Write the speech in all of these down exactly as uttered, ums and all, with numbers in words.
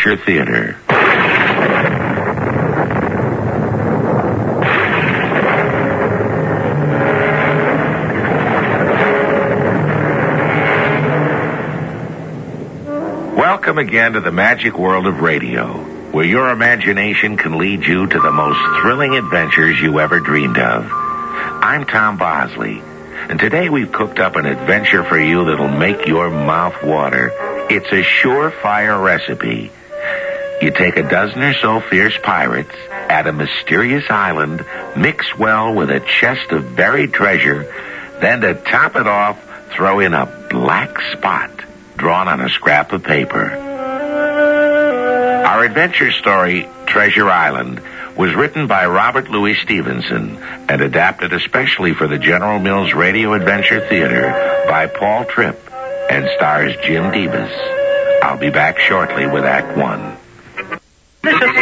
Adventure Theater. Welcome again to the magic world of radio, where your imagination can lead you to the most thrilling adventures you ever dreamed of. I'm Tom Bosley, and today we've cooked up an adventure for you that'll make your mouth water. It's a surefire recipe. You take a dozen or so fierce pirates, add a mysterious island, mix well with a chest of buried treasure, then to top it off, throw in a black spot drawn on a scrap of paper. Our adventure story, Treasure Island, was written by Robert Louis Stevenson and adapted especially for the General Mills Radio Adventure Theater by Paul Tripp and stars Jim Debus. I'll be back shortly with Act One. This is...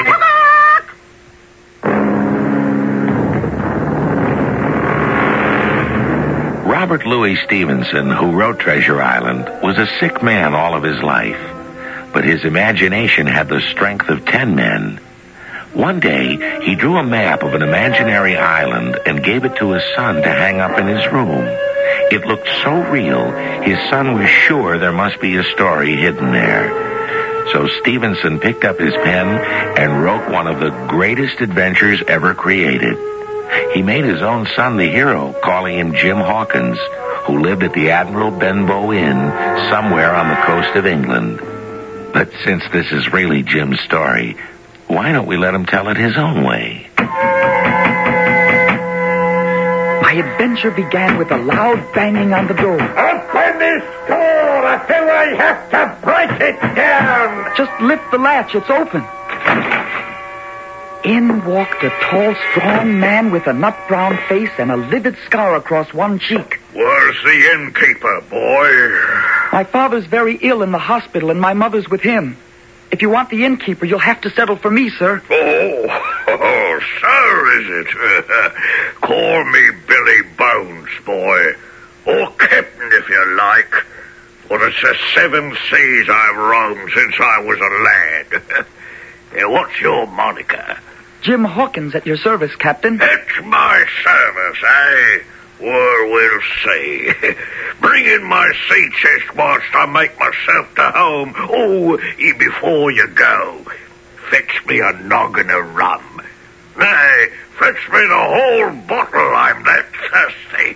Robert Louis Stevenson, who wrote Treasure Island, was a sick man all of his life, but his imagination had the strength of ten men. One day, he drew a map of an imaginary island and gave it to his son to hang up in his room. It looked so real, his son was sure there must be a story hidden there. So Stevenson picked up his pen and wrote one of the greatest adventures ever created. He made his own son the hero, calling him Jim Hawkins, who lived at the Admiral Benbow Inn somewhere on the coast of England. But since this is really Jim's story, why don't we let him tell it his own way? My adventure began with a loud banging on the door. Open this door until I have to break it down. Just lift the latch, it's open. In walked a tall, strong man with a nut-brown face and a livid scar across one cheek. Where's the innkeeper, boy? My father's very ill in the hospital, and my mother's with him. If you want the innkeeper, you'll have to settle for me, sir. Oh, oh sir, is it? Call me Billy Bones, boy. Or Captain, if you like. For it's the seven seas I've roamed since I was a lad. What's your moniker? Jim Hawkins, at your service, Captain. At my service, eh? Well, we'll see. Bring in my sea chest whilst I make myself to home. Oh, before you go, fetch me a noggin of rum. Nay, fetch me the whole bottle, I'm that thirsty.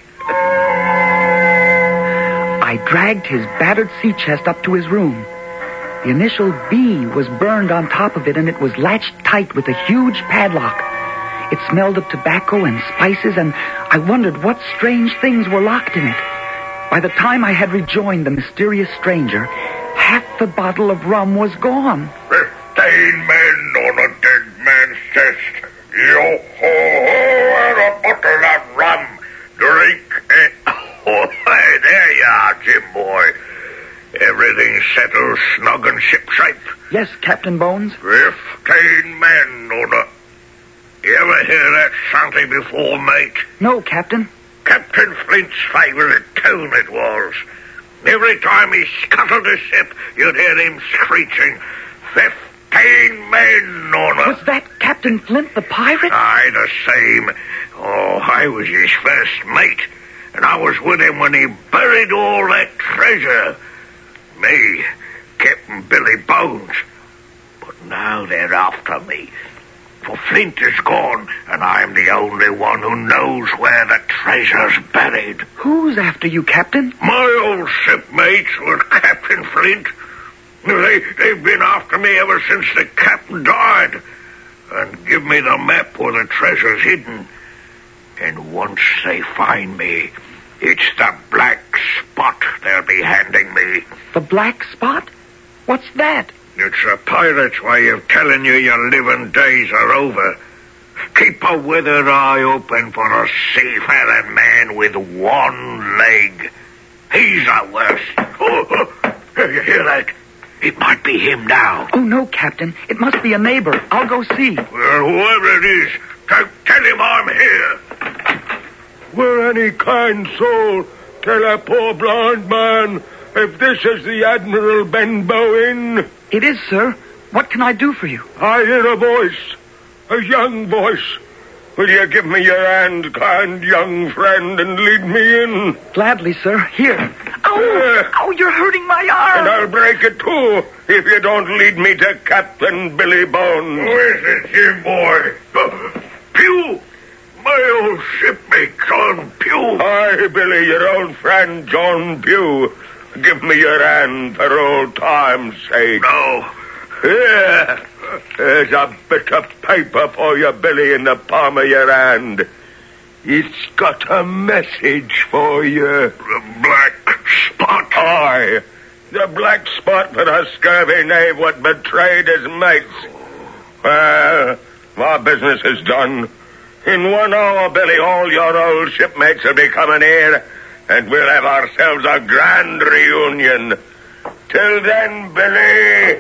I dragged his battered sea chest up to his room. The initial B was burned on top of it, and it was latched tight with a huge padlock. It smelled of tobacco and spices, and I wondered what strange things were locked in it. By the time I had rejoined the mysterious stranger, half the bottle of rum was gone. Fifteen men on a dead man's chest. Yo-ho-ho, and a bottle of rum. Drink it. Oh, hey, there you are, Jim boy. Everything settled snug and shipshape. Yes, Captain Bones. Fifteen men on a... You ever hear that shanty before, mate? No, Captain. Captain Flint's favourite tune it was. Every time he scuttled a ship, you'd hear him screeching, Fifteen men on a... Was that Captain Flint, the pirate? Aye, the same. Oh, I was his first mate, and I was with him when he buried all that treasure. Me, Captain Billy Bones. But now they're after me. For Flint is gone, and I'm the only one who knows where the treasure's buried. Who's after you, Captain? My old shipmates with Captain Flint. They, they've been after me ever since the captain died. And give me the map where the treasure's hidden. And once they find me, it's the black spot they'll be handing me. The black spot? What's that? It's a pirate's way of telling you your living days are over. Keep a withered eye open for a seafaring man with one leg. He's the worst. Oh, oh, you hear that? It might be him now. Oh, no, Captain. It must be a neighbor. I'll go see. Well, whoever it is, tell, tell him I'm here. Will any kind soul tell a poor blind man if this is the Admiral Benbow Inn? It is, sir. What can I do for you? I hear a voice, a young voice. Will you give me your hand, kind young friend, and lead me in? Gladly, sir. Here. Ow! Ow, you're hurting my arm. And I'll break it, too, if you don't lead me to Captain Billy Bones. Who is it, Jim, boy? Uh, Pew! My old shipmate, John Pew. Hi, Billy, your old friend, John Pew. Give me your hand for old time's sake. No. Here. There's a bit of paper for you, Billy, in the palm of your hand. It's got a message for you. The black spot. Aye. The black spot for the scurvy knave what betrayed his mates. Well, our business is done. In one hour, Billy, all your old shipmates will be coming here, and we'll have ourselves a grand reunion. Till then, Billy...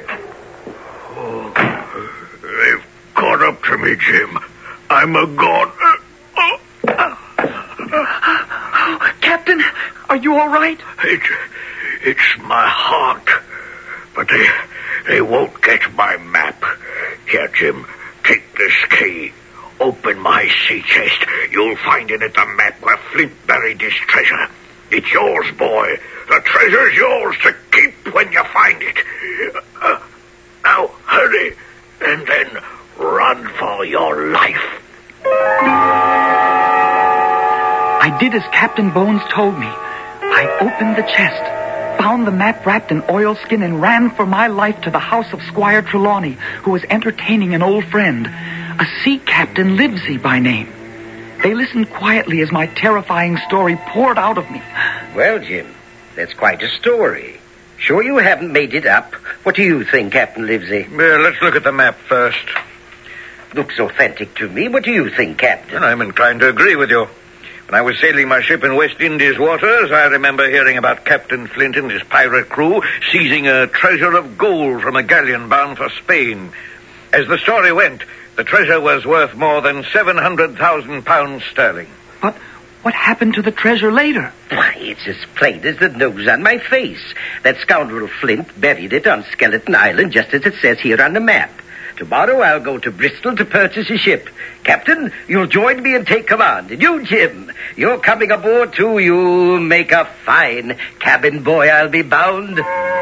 Oh, they've caught up to me, Jim. I'm a god. Oh, oh, Captain, are you all right? It, it's my heart. But they, they won't get my map. Here, Jim, take this key. Open my sea chest. You'll find in it the map where Flint buried his treasure. It's yours, boy. The treasure's yours to keep when you find it. Uh, now, hurry, and then run for your life. I did as Captain Bones told me. I opened the chest, found the map wrapped in oilskin, and ran for my life to the house of Squire Trelawney, who was entertaining an old friend, a sea captain Livesey by name. They listened quietly as my terrifying story poured out of me. Well, Jim, that's quite a story. Sure you haven't made it up? What do you think, Captain Livesey? Well, let's look at the map first. Looks authentic to me. What do you think, Captain? And I'm inclined to agree with you. When I was sailing my ship in West Indies waters, I remember hearing about Captain Flint and his pirate crew seizing a treasure of gold from a galleon bound for Spain. As the story went, the treasure was worth more than seven hundred thousand pounds sterling. But what happened to the treasure later? Why, it's as plain as the nose on my face. That scoundrel Flint buried it on Skeleton Island, just as it says here on the map. Tomorrow I'll go to Bristol to purchase a ship. Captain, you'll join me and take command. And you, Jim, you're coming aboard too. You make a fine cabin boy, I'll be bound.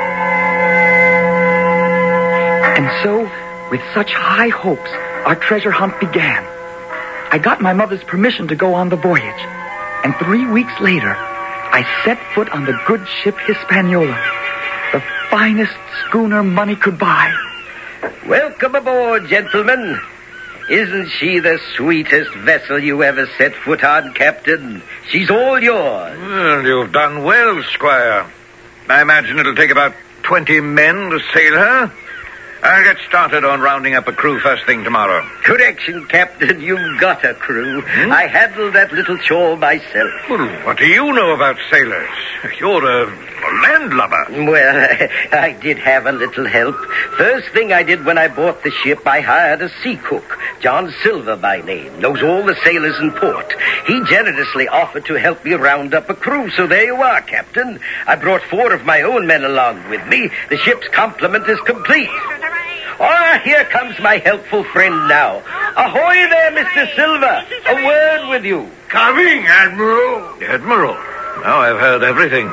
And so, with such high hopes, our treasure hunt began. I got my mother's permission to go on the voyage, and three weeks later, I set foot on the good ship Hispaniola, the finest schooner money could buy. Welcome aboard, gentlemen. Isn't she the sweetest vessel you ever set foot on, Captain? She's all yours. Well, you've done well, Squire. I imagine it'll take about twenty men to sail her. I'll get started on rounding up a crew first thing tomorrow. Correction, Captain. You've got a crew. Hmm? I handled that little chore myself. Well, what do you know about sailors? You're a, a landlubber. Well, I did have a little help. First thing I did when I bought the ship, I hired a sea cook, John Silver by name, knows all the sailors in port. He generously offered to help me round up a crew, so there you are, Captain. I brought four of my own men along with me. The ship's complement is complete. Ah, oh, here comes my helpful friend now. Ahoy there, Mister Silver. A word with you. Coming, Admiral. Admiral. Now I've heard everything.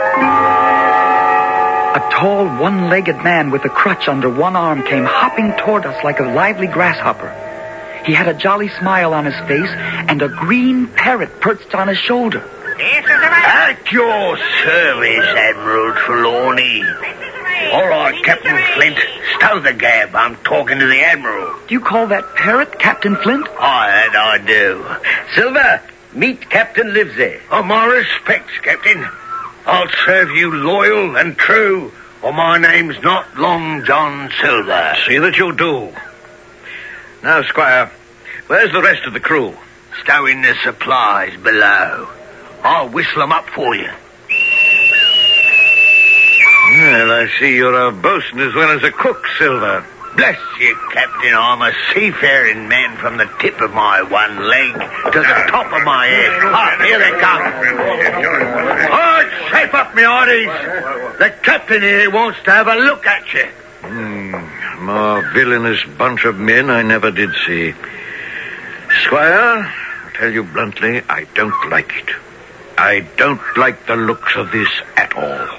A tall, one-legged man with a crutch under one arm came hopping toward us like a lively grasshopper. He had a jolly smile on his face and a green parrot perched on his shoulder. At your service, Admiral Trelawney. All right, Captain Flint, stow the gab. I'm talking to the Admiral. Do you call that parrot Captain Flint? Aye, that I do. Silver, meet Captain Livesey. Oh, my respects, Captain. I'll serve you loyal and true, or my name's not Long John Silver. See that you do. Now, Squire, where's the rest of the crew? Stowing the supplies below. I'll whistle them up for you. Well, I see you're a bosun as well as a cook, Silver. Bless you, Captain. I'm a seafaring man from the tip of my one leg to the top of my head. Ah, here they come. Oh, shape up, me hearties. The captain here wants to have a look at you. Mm, More villainous bunch of men I never did see. Squire, I'll tell you bluntly, I don't like it. I don't like the looks of this at all.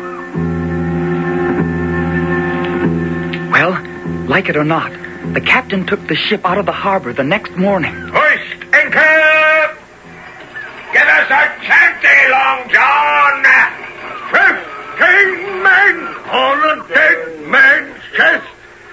Well, like it or not, the captain took the ship out of the harbor the next morning. Hoist anchor! Give us a chanty, Long John! Fifteen men on a dead man's chest!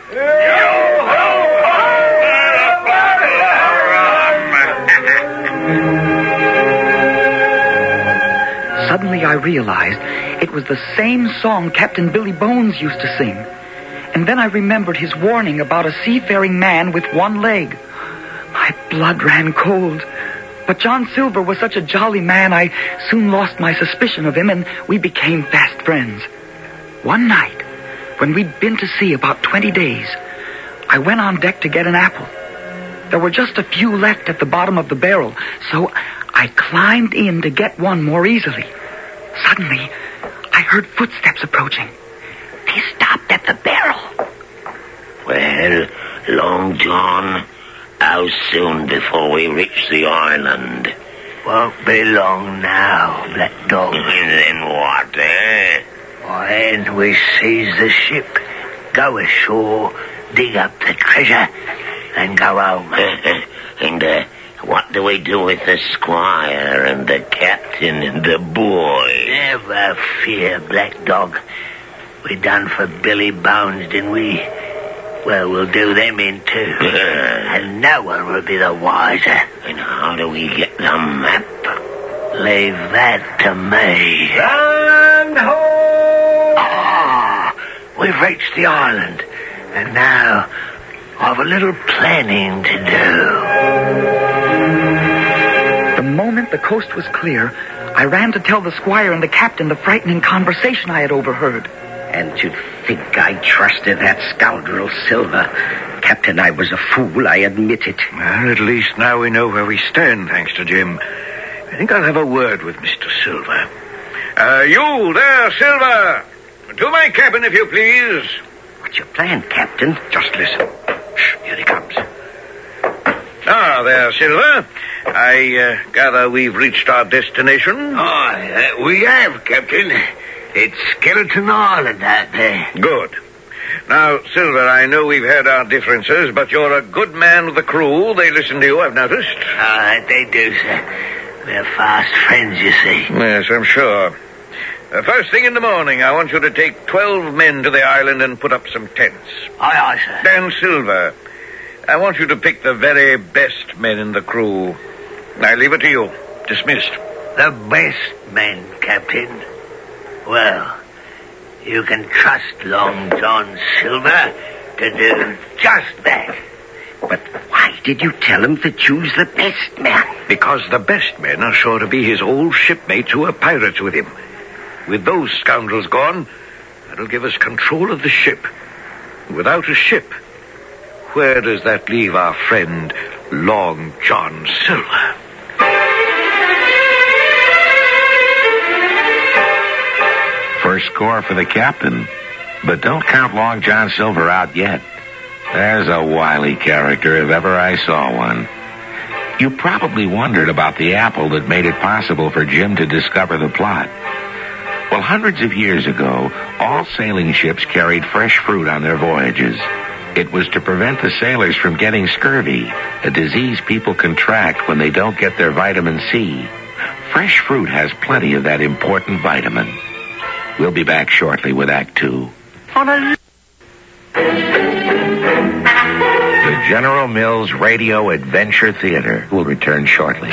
Suddenly I realized it was the same song Captain Billy Bones used to sing. And then I remembered his warning about a seafaring man with one leg. My blood ran cold. But John Silver was such a jolly man, I soon lost my suspicion of him, and we became fast friends. One night, when we'd been to sea about twenty days, I went on deck to get an apple. There were just a few left at the bottom of the barrel, so I climbed in to get one more easily. Suddenly, I heard footsteps approaching. They stopped at the barrel. Well, Long John, how soon before we reach the island? Won't be long now, Black Dog. And then what, eh? When we seize the ship, go ashore, dig up the treasure, and go home. And uh, what do we do with the squire and the captain and the boy? Never fear, Black Dog. We done for Billy Bones, didn't we? Well, we'll do them in too. And no one will be the wiser. And how do we get the map? Leave that to me. Run home! Ah, we've reached the island. And now I've a little planning to do. The moment the coast was clear, I ran to tell the squire and the captain the frightening conversation I had overheard. And to think I trusted that scoundrel Silver. Captain, I was a fool, I admit it. Well, at least now we know where we stand, thanks to Jim. I think I'll have a word with Mister Silver. Uh, you there, Silver! To my cabin, if you please. What's your plan, Captain? Just listen. Shh, here he comes. Ah, there, Silver. I uh, gather we've reached our destination. Oh, uh, we have, Captain. It's Skeleton Island out there. Good. Now, Silver, I know we've had our differences, but you're a good man with the crew. They listen to you, I've noticed. Ah, uh, they do, sir. We're fast friends, you see. Yes, I'm sure. Uh, first thing in the morning, I want you to take twelve men to the island and put up some tents. Aye, aye, sir. Dan Silver, I want you to pick the very best men in the crew. I leave it to you. Dismissed. The best men, Captain. Well, you can trust Long John Silver to do just that. But why did you tell him to choose the best men? Because the best men are sure to be his old shipmates who are pirates with him. With those scoundrels gone, that'll give us control of the ship. Without a ship, where does that leave our friend Long John Silver? First score for the captain. But don't count Long John Silver out yet. There's a wily character if ever I saw one. You probably wondered about the apple that made it possible for Jim to discover the plot. Well, hundreds of years ago, all sailing ships carried fresh fruit on their voyages. It was to prevent the sailors from getting scurvy, a disease people contract when they don't get their vitamin C. Fresh fruit has plenty of that important vitamin. We'll be back shortly with Act Two. On a... The General Mills Radio Adventure Theater will return shortly.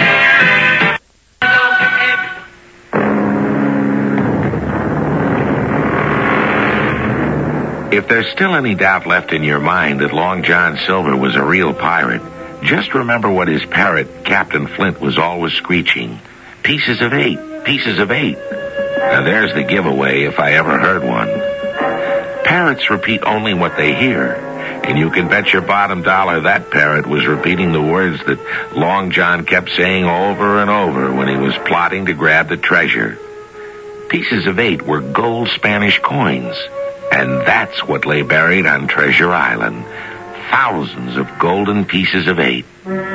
If there's still any doubt left in your mind that Long John Silver was a real pirate, just remember what his parrot, Captain Flint, was always screeching. Pieces of eight, pieces of eight. Now there's the giveaway if I ever heard one. Parrots repeat only what they hear, and you can bet your bottom dollar that parrot was repeating the words that Long John kept saying over and over when he was plotting to grab the treasure. Pieces of eight were gold Spanish coins, And that's what lay buried on Treasure Island. Thousands of golden pieces of eight.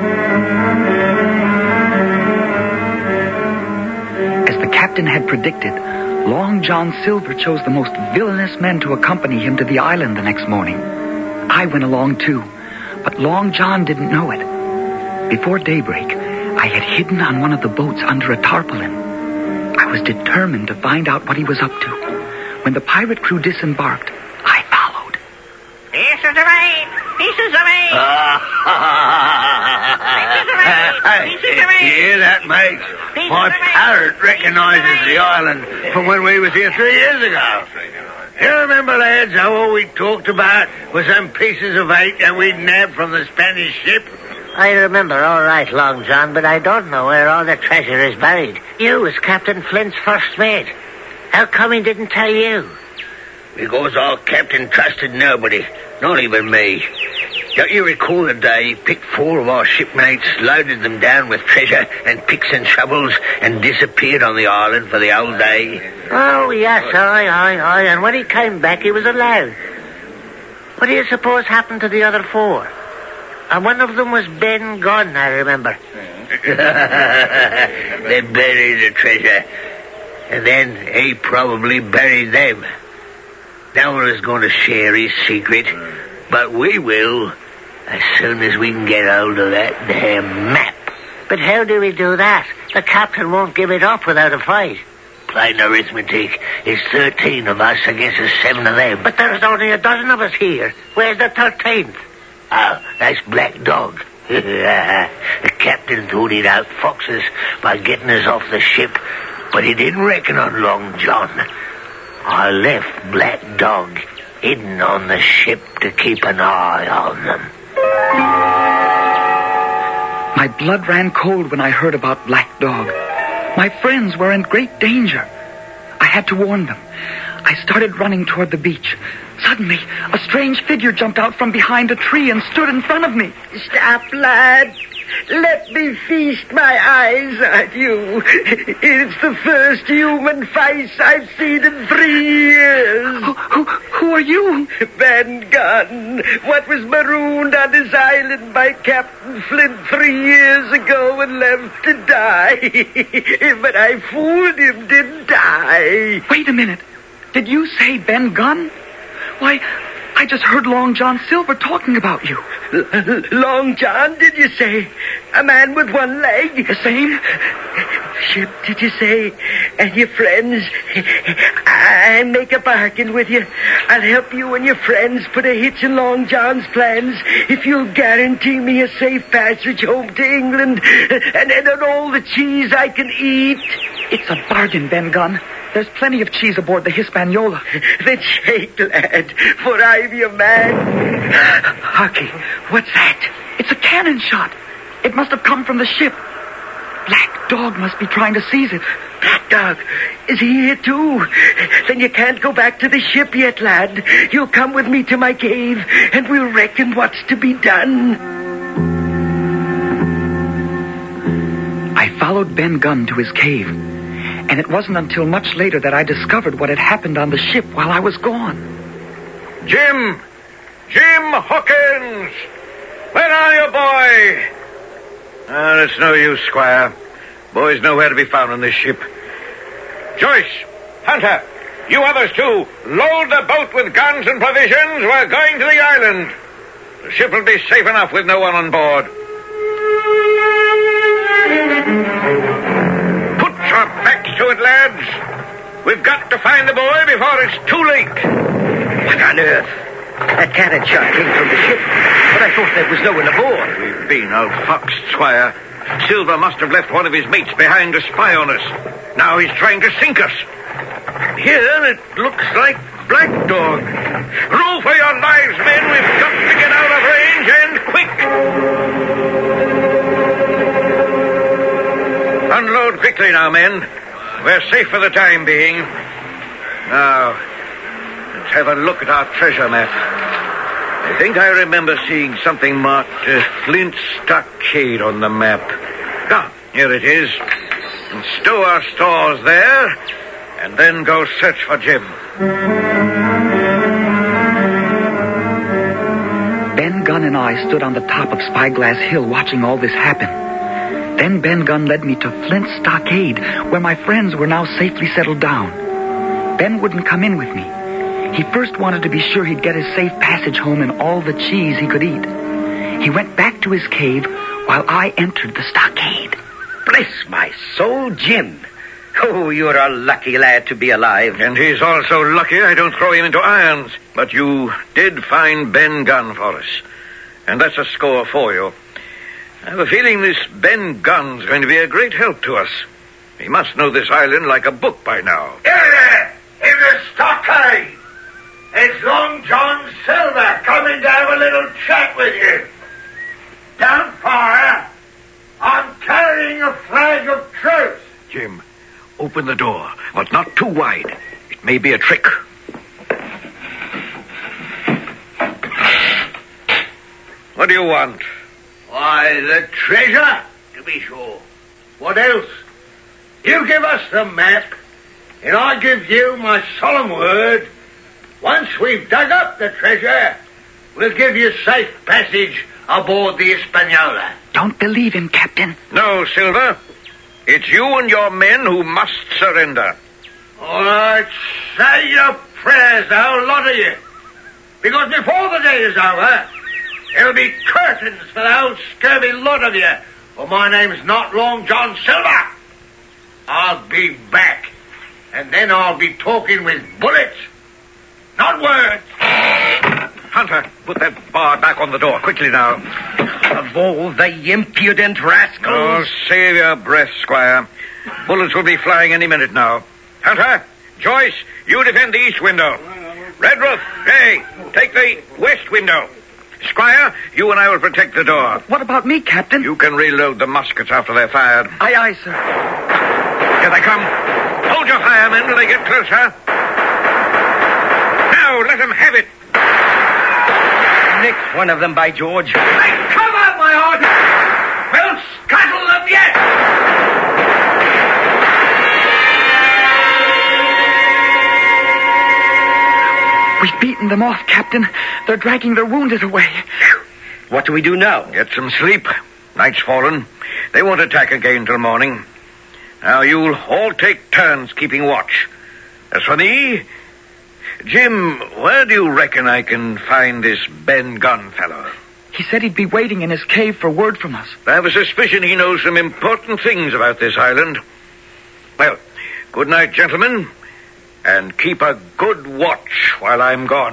As the captain had predicted, Long John Silver chose the most villainous men to accompany him to the island the next morning. I went along too, but Long John didn't know it. Before daybreak, I had hidden on one of the boats under a tarpaulin. I was determined to find out what he was up to. When the pirate crew disembarked, I followed. Pieces of eight! Pieces of eight! Pieces of eight! Pieces of eight! You hear that, mate? Pieces My of eight. parrot recognizes the island from when we was here three years ago. You remember, lads, how all we talked about was them pieces of eight that we'd nabbed from the Spanish ship? I remember all right, Long John, but I don't know where all the treasure is buried. You was Captain Flint's first mate. How come he didn't tell you? Because our captain trusted nobody, not even me. Don't you recall the day he picked four of our shipmates, loaded them down with treasure and picks and shovels, and disappeared on the island for the whole day? Oh, yes, aye, aye, aye. And when he came back, he was allowed. What do you suppose happened to the other four? And one of them was Ben Gunn, I remember. They buried the treasure, and then he probably buried them. No one is going to share his secret, but we will as soon as we can get hold of that damn map. But how do we do that? The captain won't give it up without a fight. Plain arithmetic. It's thirteen of us against the seven of them. But there's only a dozen of us here. Where's the thirteenth? Oh, that's Black Dog. The captain thought he'd outfox us by getting us off the ship, but he didn't reckon on Long John. I left Black Dog hidden on the ship to keep an eye on them. My blood ran cold when I heard about Black Dog. My friends were in great danger. I had to warn them. I started running toward the beach. Suddenly, a strange figure jumped out from behind a tree and stood in front of me. Stop, lad. Let me feast my eyes at you. It's the first human face I've seen in three years. Who, who, who are you? Ben Gunn, what was marooned on this island by Captain Flint three years ago and left to die. But I fooled him, didn't I? Wait a minute. Did you say Ben Gunn? Why, I just heard Long John Silver talking about you. L- Long John, did you say? A man with one leg? The same? Ship, did you say? And your friends? I make a bargain with you. I'll help you and your friends put a hitch in Long John's plans if you'll guarantee me a safe passage home to England and, and all the cheese I can eat. It's a bargain, Ben Gunn. There's plenty of cheese aboard the Hispaniola. Then shake, lad, for I'm your man. Harky, what's that? It's a cannon shot. It must have come from the ship. Black Dog must be trying to seize it. Black Dog, is he here too? Then you can't go back to the ship yet, lad. You'll come with me to my cave, and we'll reckon what's to be done. I followed Ben Gunn to his cave, and it wasn't until much later that I discovered what had happened on the ship while I was gone. Jim! Jim Hawkins! Where are you, boy? Ah, it's no use, Squire. Boy's nowhere to be found on this ship. Joyce! Hunter! You others too! Load the boat with guns and provisions. We're going to the island. The ship will be safe enough with no one on board. Put your backs to it, lads. We've got to find the boy before it's too late. What on earth? That cannon shot came from the ship, but I thought there was no one aboard. We've been outfoxed, Squire. Silver must have left one of his mates behind to spy on us. Now he's trying to sink us. Here it looks like Black Dog. Row for your lives, men. We've got to get out of range, and quick. Unload quickly now, men. We're safe for the time being. Now, let's have a look at our treasure map. I think I remember seeing something marked uh, Flint Stockade on the map. Ah, here it is. And stow our stores there, and then go search for Jim. Ben Gunn and I stood on the top of Spyglass Hill watching all this happen. Then Ben Gunn led me to Flint Stockade, where my friends were now safely settled down. Ben wouldn't come in with me. He first wanted to be sure he'd get his safe passage home and all the cheese he could eat. He went back to his cave while I entered the stockade. Bless my soul, Jim. Oh, you're a lucky lad to be alive. And he's also lucky I don't throw him into irons. But you did find Ben Gunn for us. And that's a score for you. I have a feeling this Ben Gunn's going to be a great help to us. He must know this island like a book by now. Here, in the stockade. It's Long John Silver coming to have a little chat with you. Don't fire. I'm carrying a flag of truce. Jim, open the door, but not too wide. It may be a trick. What do you want? Why, the treasure, to be sure. What else? You give us the map, and I give you my solemn word. Once we've dug up the treasure, we'll give you safe passage aboard the Hispaniola. Don't believe him, Captain. No, Silver. It's you and your men who must surrender. All right, say your prayers, though, a lot of you. Because before the day is over, there'll be curtains for the whole scurvy lot of you. For my name's not Long John Silver. I'll be back, and then I'll be talking with bullets, not words. Hunter, put that bar back on the door, quickly now. Of all the impudent rascals. Oh, save your breath, Squire. Bullets will be flying any minute now. Hunter, Joyce, you defend the east window. Redruth, hey, take the west window. Squire, you and I will protect the door. What about me, Captain? You can reload the muskets after they're fired. Aye, aye, sir. Here they come. Hold your fire, men, till they get closer. Now, let them have it. Next one of them, by George. Hey, come on, my heart! We'll scuttle them yet! We've beaten them off, Captain. They're dragging their wounded away. What do we do now? Get some sleep. Night's fallen. They won't attack again till morning. Now, you'll all take turns keeping watch. As for me, Jim, where do you reckon I can find this Ben Gunn fellow? He said he'd be waiting in his cave for word from us. I have a suspicion he knows some important things about this island. Well, good night, gentlemen, and keep a good watch while I'm gone.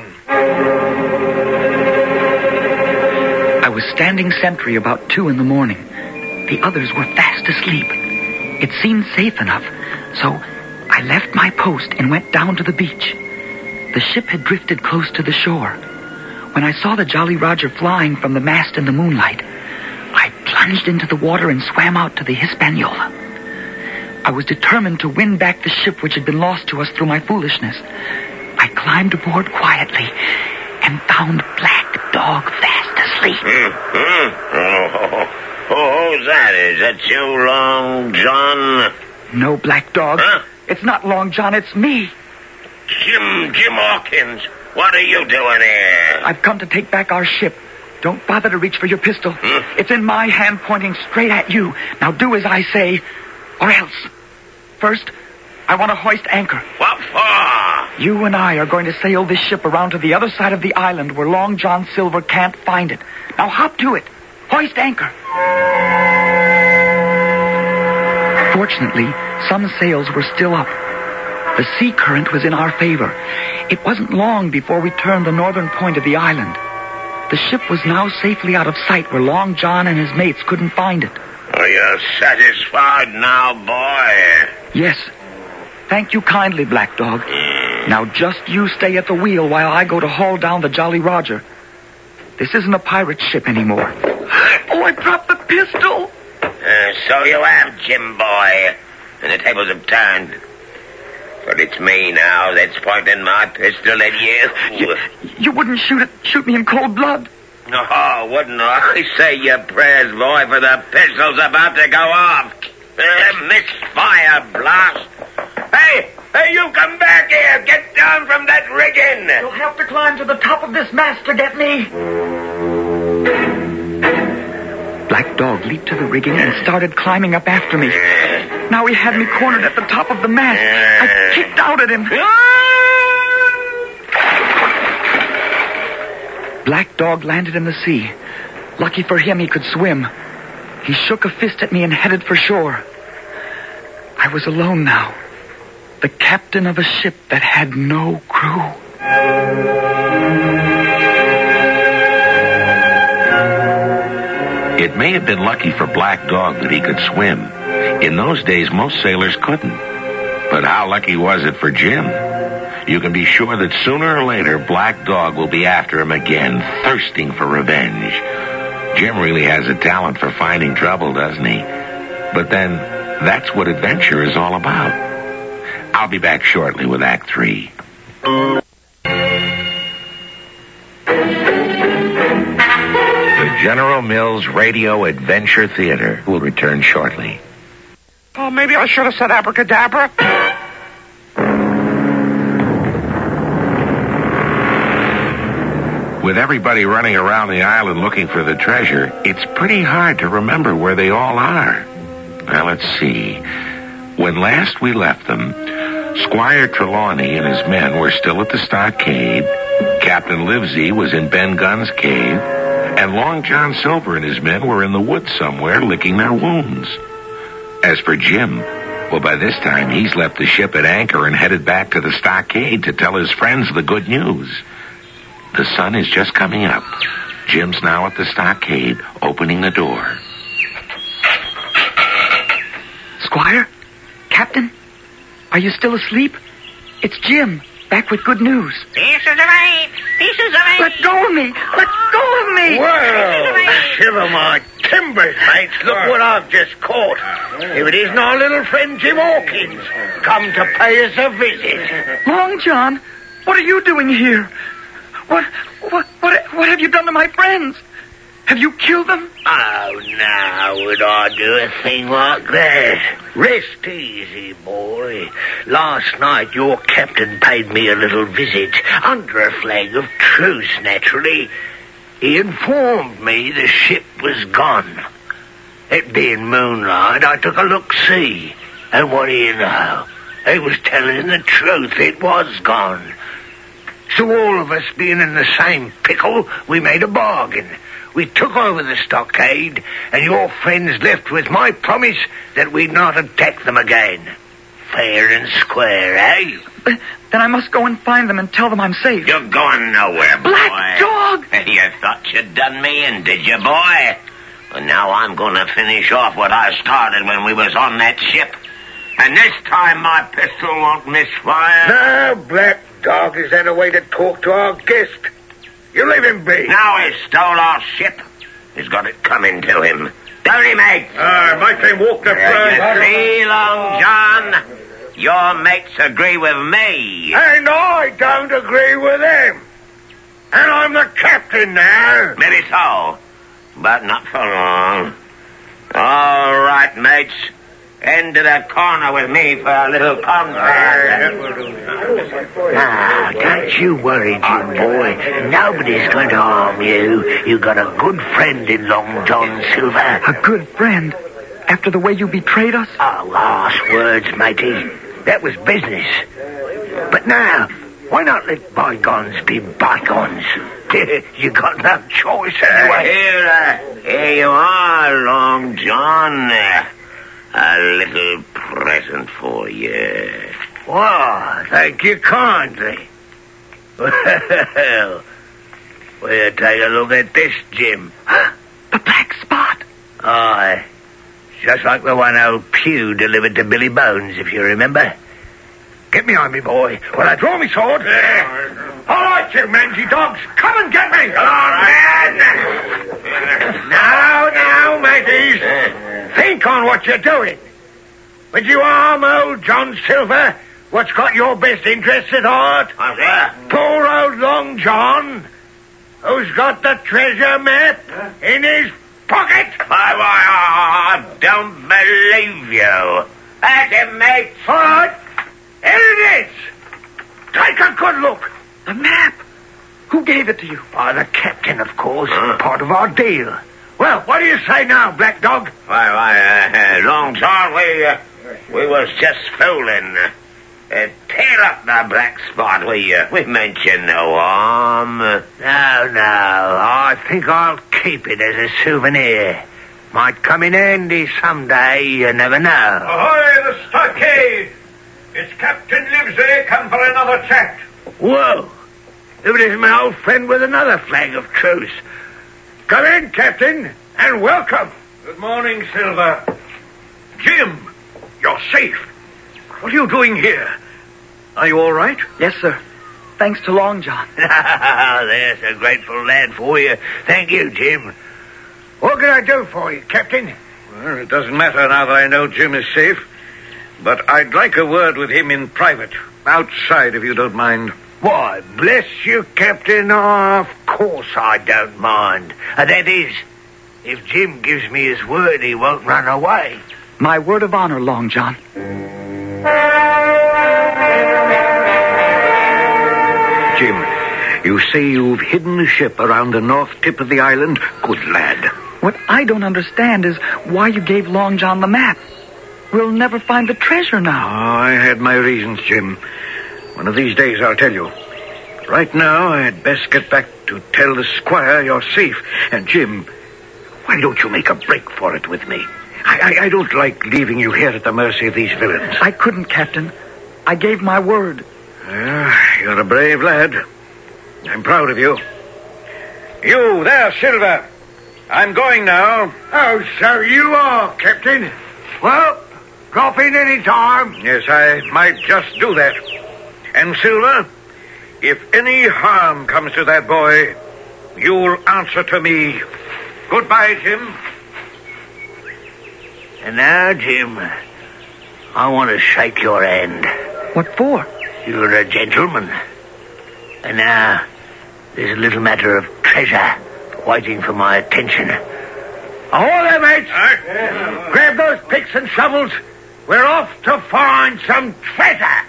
I was standing sentry about two in the morning. The others were fast asleep. It seemed safe enough, so I left my post and went down to the beach. The ship had drifted close to the shore. When I saw the Jolly Roger flying from the mast in the moonlight, I plunged into the water and swam out to the Hispaniola. I was determined to win back the ship which had been lost to us through my foolishness. I climbed aboard quietly and found Black Dog fast asleep. Mm-hmm. Oh, oh, who's that? Is that you, Long John? No, Black Dog. Huh? It's not Long John, it's me. Jim, Jim Hawkins, what are you doing here? I've come to take back our ship. Don't bother to reach for your pistol. Hmm? It's in my hand pointing straight at you. Now do as I say, or else. First, I want to hoist anchor. What for? You and I are going to sail this ship around to the other side of the island where Long John Silver can't find it. Now hop to it. Hoist anchor. Fortunately, some sails were still up. The sea current was in our favor. It wasn't long before we turned the northern point of the island. The ship was now safely out of sight where Long John and his mates couldn't find it. Are you satisfied now, boy? Yes. Thank you kindly, Black Dog. Mm. Now just you stay at the wheel while I go to haul down the Jolly Roger. This isn't a pirate ship anymore. Oh, I dropped the pistol. Uh, so you have, Jim boy. And the tables have turned. But it's me now that's pointing my pistol at you. You, you wouldn't shoot it, shoot me in cold blood. Oh, wouldn't I? Say your prayers, boy, for the pistol's about to go off. Uh, misfire blast. Hey, hey, you come back here. Get down from that rigging. You'll have to climb to the top of this mast to get me. Black Dog leaped to the rigging and started climbing up after me. Now he had me cornered at the top of the mast. I kicked out at him. Black Dog landed in the sea. Lucky for him, he could swim. He shook a fist at me and headed for shore. I was alone now. The captain of a ship that had no crew. It may have been lucky for Black Dog that he could swim. In those days, most sailors couldn't. But how lucky was it for Jim? You can be sure that sooner or later, Black Dog will be after him again, thirsting for revenge. Jim really has a talent for finding trouble, doesn't he? But then, that's what adventure is all about. I'll be back shortly with Act Three. The General Mills Radio Adventure Theater will return shortly. Oh, maybe I should have said abracadabra. With everybody running around the island looking for the treasure, it's pretty hard to remember where they all are. Now, let's see. When last we left them, Squire Trelawney and his men were still at the stockade, Captain Livesey was in Ben Gunn's cave, and Long John Silver and his men were in the woods somewhere licking their wounds. As for Jim, well, by this time, he's left the ship at anchor and headed back to the stockade to tell his friends the good news. The sun is just coming up. Jim's now at the stockade, opening the door. Squire? Captain? Are you still asleep? It's Jim, back with good news. Pieces of eight! Pieces of eight! Let go of me! Let go of me! Well, shiver my timbers, mates. Look what I've just caught. If it isn't our little friend Jim Hawkins, come to pay us a visit. Long John, what are you doing here? What, what, what, what have you done to my friends? Have you killed them? Oh, now would I do a thing like that? Rest easy, boy. Last night your captain paid me a little visit, under a flag of truce, naturally. He informed me the ship was gone. It being moonlight, I took a look-see. And what do you know? He was telling the truth. It was gone. So all of us being in the same pickle, we made a bargain. We took over the stockade, and your friends left with my promise that we'd not attack them again. Fair and square, eh? Then I must go and find them and tell them I'm safe. You're going nowhere, boy. Black Dog! You thought you'd done me in, did you, boy? Well, now I'm going to finish off what I started when we was on that ship. And this time my pistol won't misfire. No, Black Dog, is that a way to talk to our guest? You leave him be. Now he stole our ship. He's got it coming to him. Don't he, mate? Ah, uh, make him walk the plank. You see, Long John? Your mates agree with me. And I don't agree with them. And I'm the captain now. Maybe so, but not for long. All right, mates. Into the corner with me for a little combat. Ah, don't you worry, Jim boy. Nobody's going to harm you. You got a good friend in Long John Silver. A good friend? After the way you betrayed us? Oh, harsh words, matey. That was business. But now, why not let bygones be bygones? You got no choice anyway. Uh, here, uh, here you are, Long John. Uh, A little present for you. Well, thank you kindly. Well, we'll take a look at this, Jim. The black spot. Aye. Just like the one old Pew delivered to Billy Bones, if you remember. Get behind me, boy, while I draw me sword. Yeah. All right, you mangy dogs. Come and get me. All right. Now, now, mateys. Think on what you're doing. Would you harm old John Silver, what's got your best interests at heart? What's that? Poor old Long John, who's got the treasure map in his pocket. Why, why, I don't believe you. That's it, mate. All right. Here it is. Take a good look. The map. Who gave it to you? Why, the captain, of course. Huh? Part of our deal. Well, what do you say now, Black Dog? Why, why, uh, Long John, we, uh, we was just fooling. Uh, uh, tear up the black spot. We, uh, we mentioned no harm. Uh, No, no, I think I'll keep it as a souvenir. Might come in handy someday, you never know. Ahoy, the stockade! It's Captain Livesey come for another chat. Whoa! Here it is, my old friend with another flag of truce. Come in, Captain, and welcome. Good morning, Silver. Jim, you're safe. What are you doing here? Are you all right? Yes, sir. Thanks to Long John. There's a grateful lad for you. Thank you, Jim. What can I do for you, Captain? Well, it doesn't matter now that I know Jim is safe. But I'd like a word with him in private. Outside, if you don't mind. Why, bless you, Captain. Oh, of course I don't mind. Uh, that is, if Jim gives me his word he won't run away. My word of honor, Long John. Jim, you say you've hidden the ship around the north tip of the island? Good lad. What I don't understand is why you gave Long John the map. We'll never find the treasure now. Oh, I had my reasons, Jim. One of these days I'll tell you. Right now, I'd best get back to tell the squire you're safe. And, Jim, why don't you make a break for it with me? I, I, I don't like leaving you here at the mercy of these villains. I couldn't, Captain. I gave my word. Uh, you're a brave lad. I'm proud of you. You there, Silver. I'm going now. Oh, so you are, Captain. Well, drop in any time. Yes, I might just do that. And, Silver, if any harm comes to that boy, you'll answer to me. Goodbye, Jim. And now, Jim, I want to shake your hand. What for? You're a gentleman. And now, there's a little matter of treasure waiting for my attention. Ahoy there, mates! Uh, Grab those picks and shovels. We're off to find some treasure.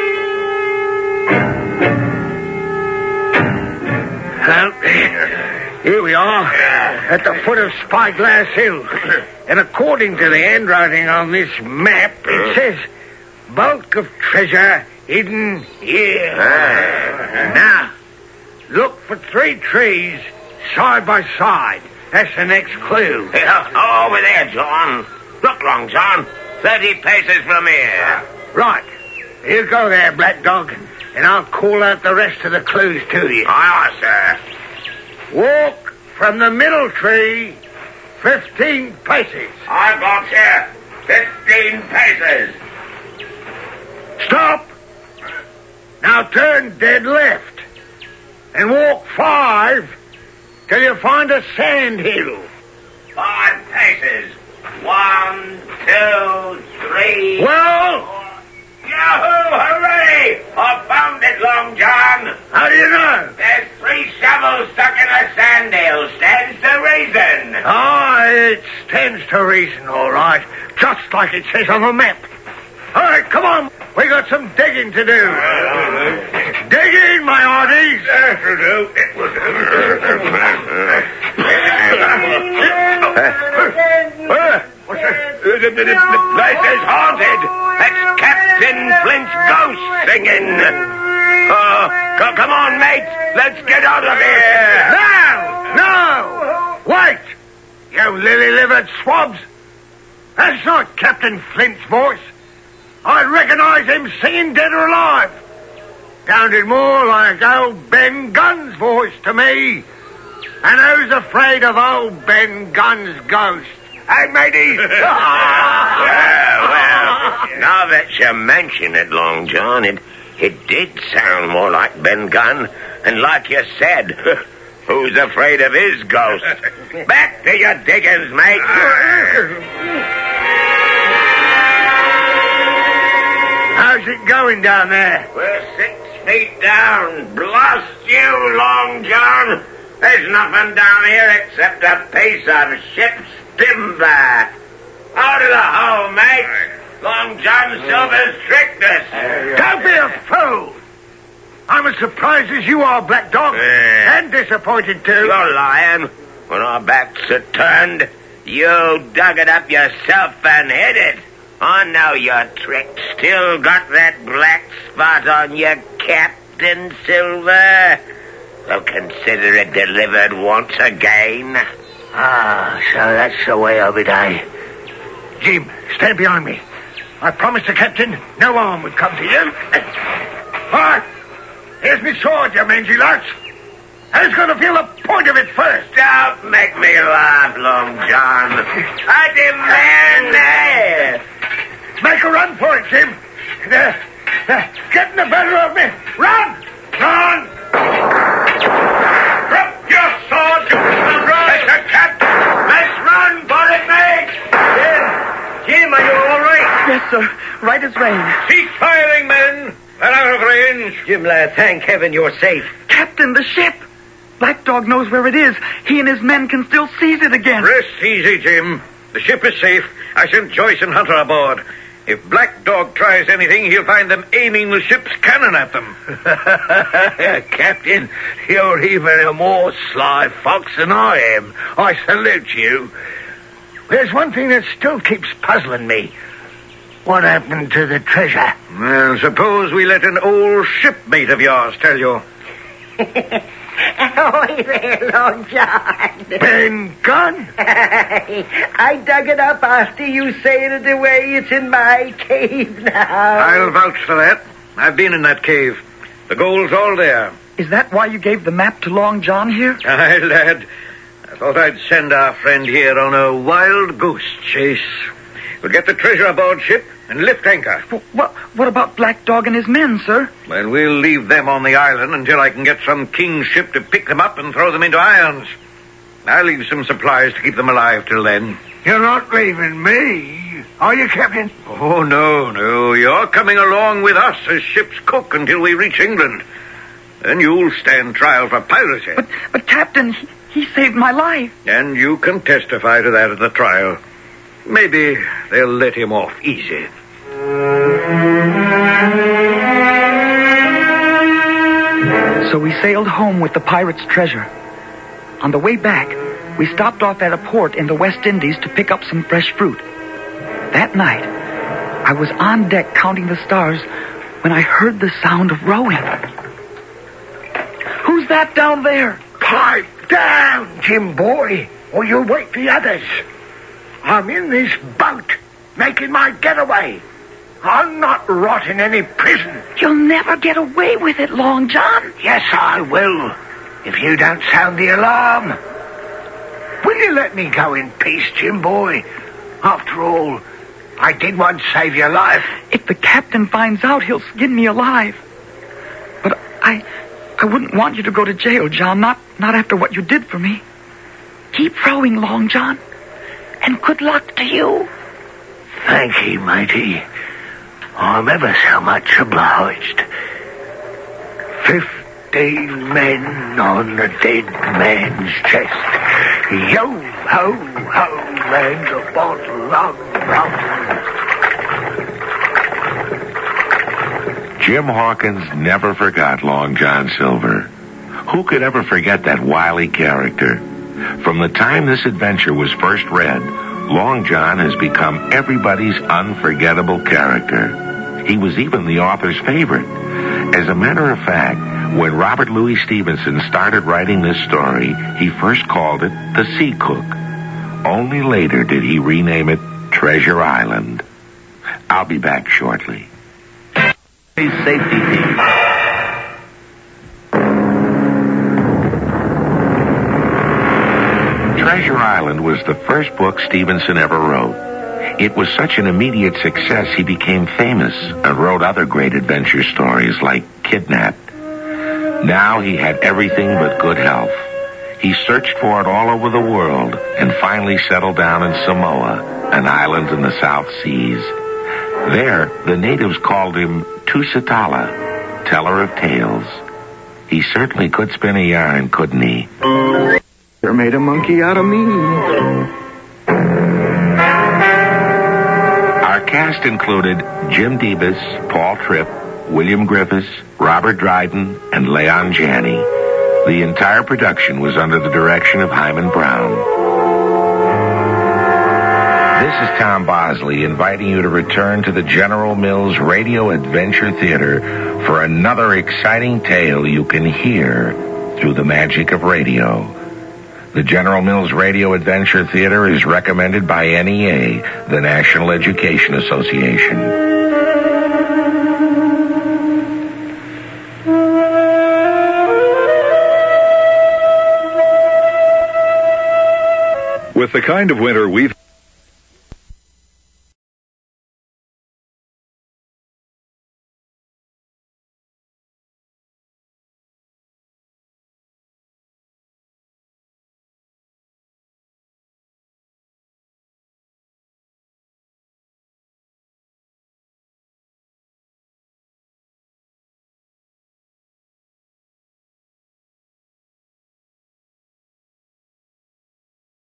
Well, here we are, at the foot of Spyglass Hill. And according to the handwriting on this map, it says, bulk of treasure hidden here. Now, look for three trees side by side. That's the next clue. Yeah, over there, John. Look, Long John. Thirty paces from here. Right. You go there, Black Dog, and I'll call out the rest of the clues to you. Aye, aye, sir. Walk from the middle tree fifteen paces. I've got you. Fifteen paces. Stop. Now turn dead left and walk five till you find a sand hill. Five paces. One, two, three. Well? Yahoo! Hooray! I found it, Long John. How do you know? There's three shovels stuck in a sand hill. Stands to reason. Ah, it stands to reason, all right. Just like it says on the map. All right, come on. We got some digging to do. Dig in, my hearties. That'll do. It will do. What's that? The, the, the, the place is haunted. That's Captain Flint's ghost singing. Oh, co- come on, mates. Let's get out of here. No! No! Wait! You lily-livered swabs. That's not Captain Flint's voice. I recognize him singing dead or alive. Sounded more like old Ben Gunn's voice to me. And who's afraid of old Ben Gunn's ghost? Hey, matey! well, well, now that you mention it, Long John, it, it did sound more like Ben Gunn. And like you said, who's afraid of his ghost? Back to your diggings, mate. How's it going down there? We're six feet down. Blast you, Long John. There's nothing down here except a piece of ship's timber. Out of the hole, mate. Long John Silver's tricked us. Don't be a fool. I'm as surprised as you are, Black Dog. Uh, and disappointed, too. You're lying. When our backs are turned, you dug it up yourself and hid it. I know your trick. Still got that black spot on your Captain Silver. So consider it delivered once again. Ah, so that's the way of it, eh? Jim, stand behind me. I promised the captain no harm would come to you. Hi, here's me sword, you mangy larks. Who's going to feel the point of it first? Don't make me laugh, Long John. I demand that. Make a run for it, Jim. They're, they're getting the better of me. Run! Run! Drop your sword, you scoundrel! Mister Captain, let's run for it, mate! Jim! Jim, are you all right? Yes, sir. Right as rain. Cease firing, men. They're out of range. Jim, lad, thank heaven you're safe. Captain, the ship! Black Dog knows where it is. He and his men can still seize it again. Rest easy, Jim. The ship is safe. I sent Joyce and Hunter aboard. If Black Dog tries anything, he'll find them aiming the ship's cannon at them. Captain, you're even a more sly fox than I am. I salute you. There's one thing that still keeps puzzling me. What happened to the treasure? Well, suppose we let an old shipmate of yours tell you. Ahoy there, Long John. Ben Gunn? I dug it up after you sailed away. It's in my cave now. I'll vouch for that. I've been in that cave. The gold's all there. Is that why you gave the map to Long John here? Aye, lad. I thought I'd send our friend here on a wild goose chase. We'll get the treasure aboard ship and lift anchor. What, what about Black Dog and his men, sir? Well, we'll leave them on the island until I can get some king's ship to pick them up and throw them into irons. I'll leave some supplies to keep them alive till then. You're not leaving me, are you, Captain? Oh, no, no. You're coming along with us as ship's cook until we reach England. Then you'll stand trial for piracy. But, but Captain, he, he saved my life. And you can testify to that at the trial. Maybe they'll let him off easy. So we sailed home with the pirate's treasure. On the way back, we stopped off at a port in the West Indies to pick up some fresh fruit. That night, I was on deck counting the stars when I heard the sound of rowing. Who's that down there? Pipe down, Jim boy, or you'll wake the others. I'm in this boat, making my getaway. I'm not rotting any prison. You'll never get away with it, Long John. Yes, I will, if you don't sound the alarm. Will you let me go in peace, Jim boy? After all, I did once save your life. If the captain finds out, he'll skin me alive. But I... I wouldn't want you to go to jail, John, not, not after what you did for me. Keep rowing, Long John, and good luck to you. Thank you, matey. I'm ever so much obliged. Fifteen men on the dead man's chest. Yo, ho, ho, and a bottle of rum. Jim Hawkins never forgot Long John Silver. Who could ever forget that wily character? From the time this adventure was first read, Long John has become everybody's unforgettable character. He was even the author's favorite. As a matter of fact, when Robert Louis Stevenson started writing this story, he first called it The Sea Cook. Only later did he rename it Treasure Island. I'll be back shortly. Safety team. Treasure Island was the first book Stevenson ever wrote. It was such an immediate success he became famous and wrote other great adventure stories like Kidnapped. Now he had everything but good health. He searched for it all over the world and finally settled down in Samoa, an island in the South Seas. There, the natives called him Tusitala, teller of tales. He certainly could spin a yarn, couldn't he? You made a monkey out of me. Our cast included Jim Debus, Paul Tripp, William Griffiths, Robert Dryden, and Leon Janney. The entire production was under the direction of Hyman Brown. This is Tom Bosley inviting you to return to the General Mills Radio Adventure Theater for another exciting tale you can hear through the magic of radio. The General Mills Radio Adventure Theater is recommended by N E A, the National Education Association. With the kind of winter we've